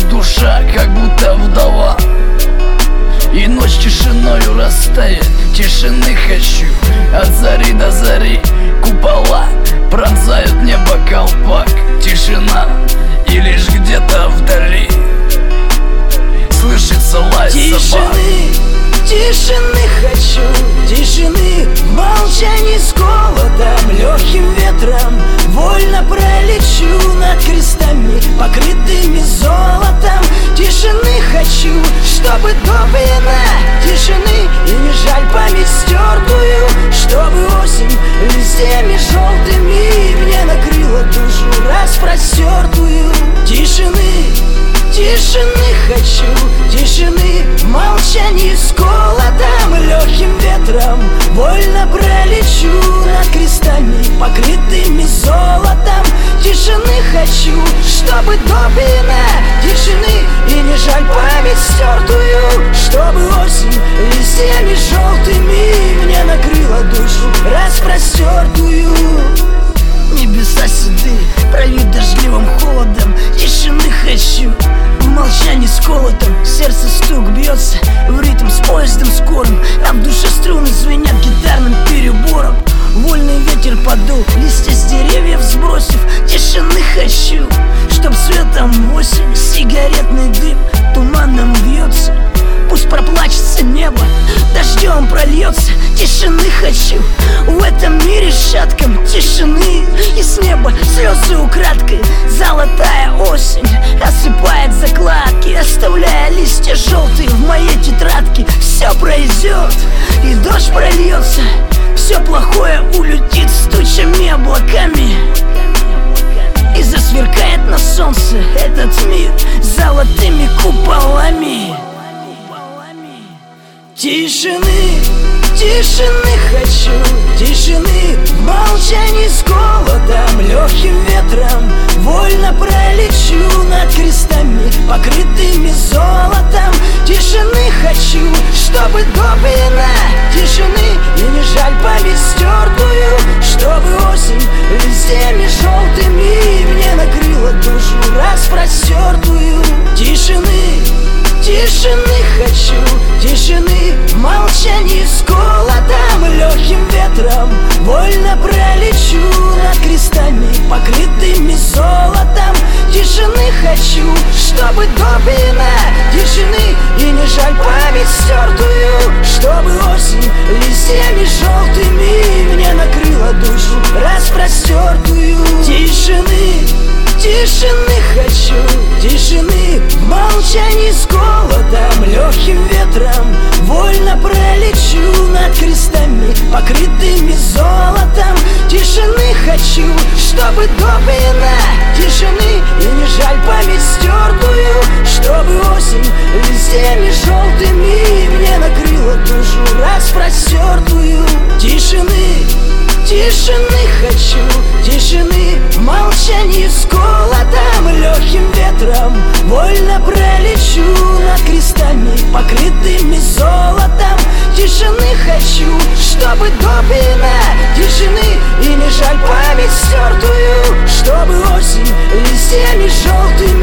душа, как будто вдова, и ночь тишиною растает. Тишины хочу от зари до зари. Купола пронзают небо колпак. Тишина, и лишь где-то вдали слышится лай собак. Тишины хочу, тишины, в молчании с холодом, легким ветром вольно пролечу над крестами, покрытыми золотом. Тишины хочу, чтобы допьяна тишины, и не жаль память стертую, чтобы осень листьями желтыми мне накрыла душу распростертую. Тишины, тишины хочу, тишины, в молчании с холодом, легким ветром вольно пролечу над крестами, покрытыми золотом. Тишины хочу, чтобы допьяна тишины, и не жаль память стертую, чтобы осень листьями желтыми мне накрыла душу распростертую. Небеса седые, прольют дождливым холодом. Тишины хочу, в молчании с колотом. Сердце стук бьется в ритм с поездом скорым, а в душе струны звенят гитарным перебором. Вольный ветер подул, листья с деревьев сбросив. Тишины хочу, чтоб светом в осень сигаретный дым туманом вьется. Пусть проплачется небо, дождем прольется. Тишины хочу, в этом мире шатком тишины, и с неба слезы украдкой. Золотая осень осыпает закладки, оставляя листья желтые в моей тетрадке. Все пройдет, и дождь прольется, все плохое улетит с тучами облаками, и засверкает на солнце этот мир золотыми куполами. Тишины, тишины хочу, тишины, в молчании с холодом, легким ветром вольно пролечу над крестами, покрытыми золотом. Тишины хочу, чтобы допьяна тишины, и не жаль память стертую, чтобы осень листьями желтыми мне накрыла душу распростертую. Тишины, тишины хочу, тишины, в молчании с холодом, легким ветром вольно пролечу над крестами, покрытыми золотом. Тишины хочу, чтобы допьяна тишины, и не жаль память стертую, чтобы осень листьями желтыми мне накрыла душу распростертую. Тишины, тишины хочу, тишины, в молчании с холодом, легким ветром вольно пролечу над крестами, покрытыми золотом. Тишины хочу, чтобы допьяна тишины, и не жаль память стертую, чтобы осень листьями желтыми мне накрыла душу распростертую. Тишины, тишины хочу, тишины, в молчании с холодом, легким ветром вольно пролечу над крестами, покрытыми золотом. Тишины хочу, чтобы допьяна тишины, и не жаль память стертую, чтобы осень листьями желтыми